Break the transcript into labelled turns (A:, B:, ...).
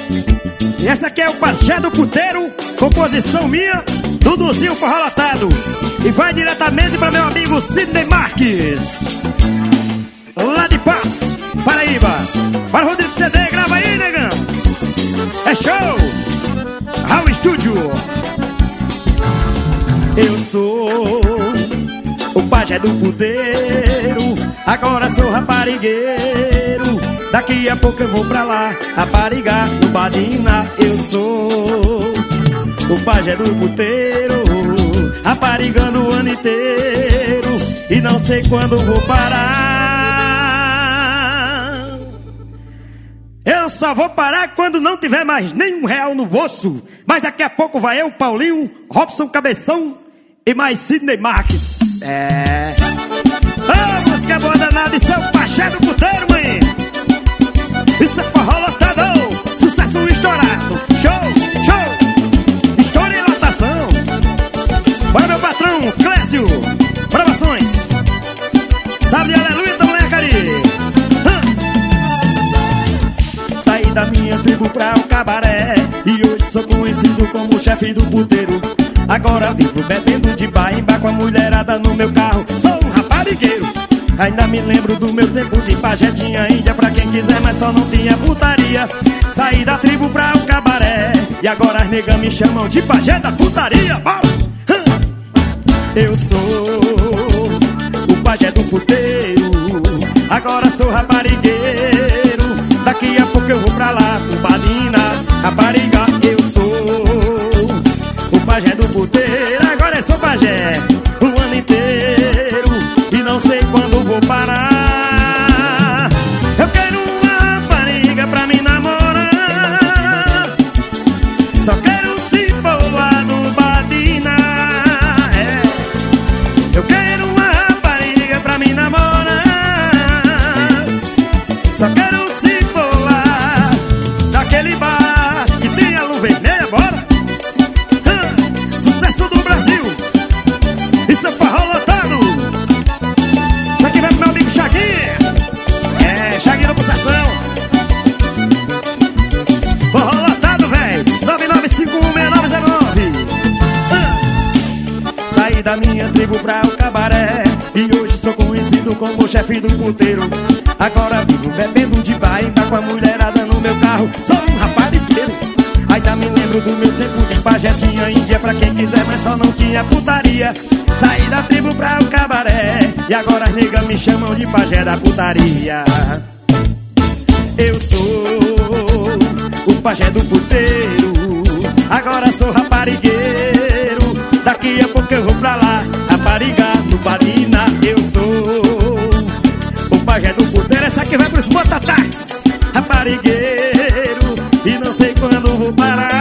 A: E essa aqui é o Pajé do Puteiro, composição minha, Duduzinho Forró Lotado. E vai diretamente para meu amigo Sidney Marques, lá de Patos, Paraíba. Para o Rodrigo CD, grava aí, negão. É show! Raul Studio. Eu sou o pajé do puteiro, agora sou raparigueiro. Daqui a pouco eu vou pra lá, raparigar no Badina. Eu sou o pajé do puteiro, raparigando o ano inteiro, e não sei quando vou parar. Eu só vou parar quando não tiver mais nenhum real no bolso. Mas daqui a pouco vai eu, Paulinho, Robson Cabeção e mais Sidney Marques. Ô, música boa danada, isso é o Pajé do Puteiro, mãe. Isso é forró lotado, sucesso estourado. Show, show, história e lotação. Bora, meu patrão, Clécio, gravações. Sabe de aleluia, tamanha cari. Saí da minha tribo pra o cabaré, e hoje sou conhecido como o chefe do puteiro. Agora vivo bebendo de baimba com a mulherada no meu carro. Sou um raparigueiro. Ainda me lembro do meu tempo de pajé. Tinha índia pra quem quiser, mas só não tinha putaria. Saí da tribo pra o cabaré, e agora as negas me chamam de pajé da putaria. Eu sou o pajé do puteiro, agora sou raparigueiro. Daqui a pouco eu vou pra lá, com Badina, rapariga. Eu sou o pajé do puteiro, agora eu sou pajé o ano inteiro, e não sei quando vou parar. Eu quero uma rapariga pra me namorar, só quero se for lá no Badina. Eu quero uma rapariga pra me namorar, só quero se for lá naquele bar que tem a luz vermelha. Bora! Sucesso do Brasil, isso é forró lotado. Isso aqui vai pro meu amigo Chaguinha. Chaguinha na pulsação. Forró lotado, véi. 99516909. Saí da minha tribo pra o cabaré, e hoje sou conhecido como o chefe do puteiro. Agora vivo bebendo de baimba com a mulherada no meu carro. Sou um raparigueiro. Ainda me lembro do meu tempo de pajé. Tinha índia pra quem quiser, mas só não tinha putaria. Saí da tribo pra o cabaré, e agora as negas me chamam de pajé da putaria. Eu sou o pajé do puteiro, agora sou raparigueiro. Daqui a pouco eu vou pra lá, raparigar no Badina. Eu sou o pajé do puteiro. Essa aqui vai pros mototáxis, raparigueiro, e não sei quando vou parar.